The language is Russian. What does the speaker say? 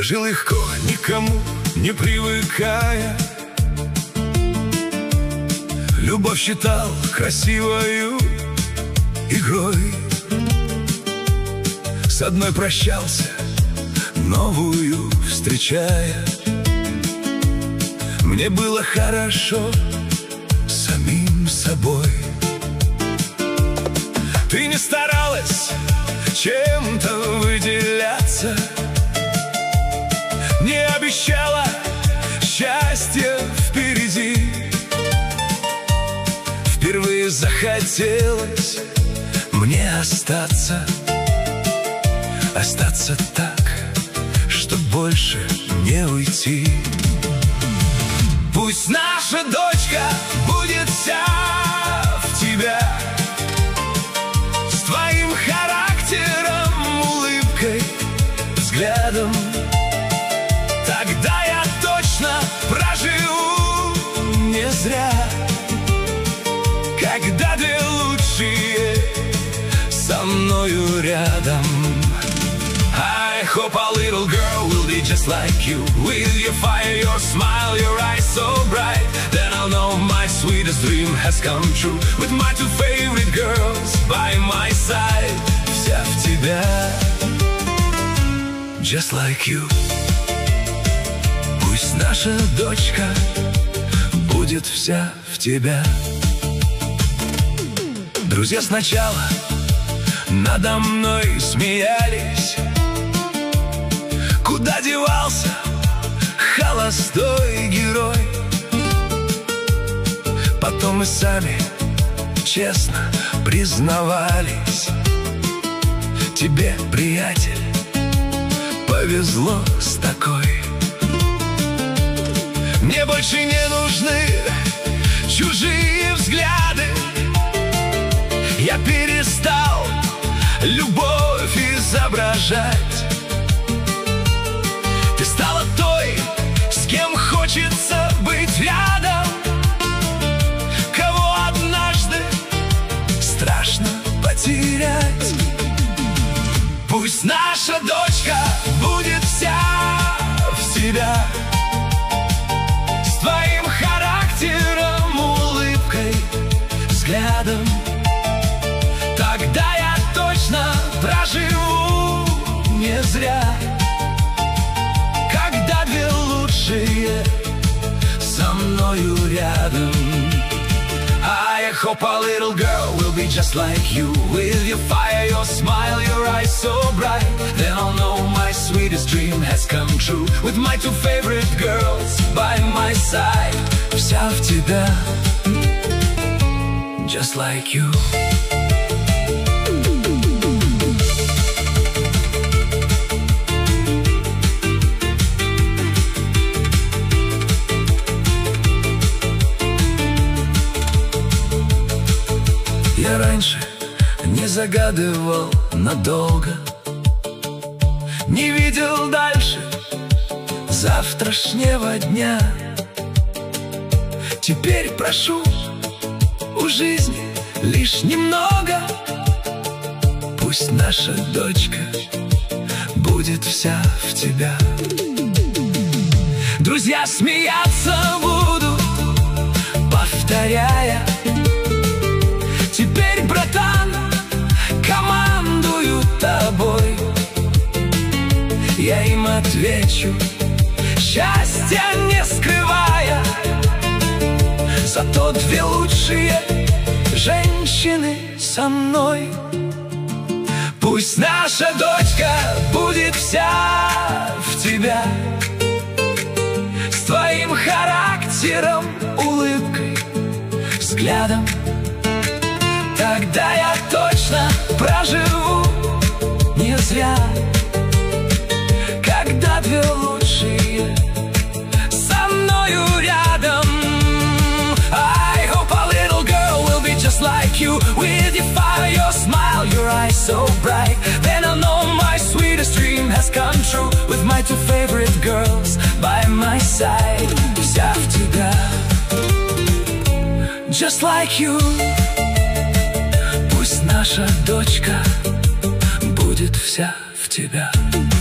жил легко, никому не привыкая. Любовь считал красивою игрой. С одной прощался, новую встречая. Мне было хорошо самим собой. Ты не старалась чем-то выделяться, не обещала счастья впереди. Впервые захотелось мне остаться так, чтоб больше не уйти. Пусть наша дочка будет вся в тебя, с твоим характером, улыбкой, взглядом. Тогда я точно проживу не зря, когда две лучшие со мною рядом. I hope our little girl will be just like you, with your fire, your smile, your eyes so bright. Then I'll know my sweetest dream has come true, with my two favorite girls by my side. Вся в тебя, just like you. Пусть наша дочка будет вся в тебя. Друзья сначала надо мной смеялись. Куда девался холостой герой? Потом мы сами честно признавались: тебе, приятель, повезло с такой. Мне больше не нужны чужие взгляды. Я перестал любовь изображать. Ты стала той, с кем хочется быть рядом, кого однажды страшно потерять. Пусть наша дочка будет вся в тебя, с твоим характером, улыбкой, взглядом. Тогда я точно проживу не зря, когда две лучшие со мною рядом. I hope our little girl will be just like you, with your fire, your smile, your eyes so bright. Then I'll know my sweetest dream has come true, with my two favorite girls by my side. Вся в тебя, just like you. Я раньше не загадывал надолго, не видел дальше завтрашнего дня. Теперь прошу у жизни лишь немного. Пусть наша дочка будет вся в тебя. Друзья смеяться будут, повторяя: теперь, братан, командую тобой. Я им отвечу, счастья не скрывая, зато две лучшие женщины со мной. Пусть наша дочка будет вся в тебя, с твоим характером, улыбкой, взглядом. Тогда я точно проживу не зря, когда две лучшие со мною рядом. I hope our little girl will be just like you, with your fire, your smile, your eyes so bright. Then I'll know my sweetest dream has come true, with my two favorite girls by my side. Вся в тебя, just like you. Пусть наша дочка будет вся в тебя.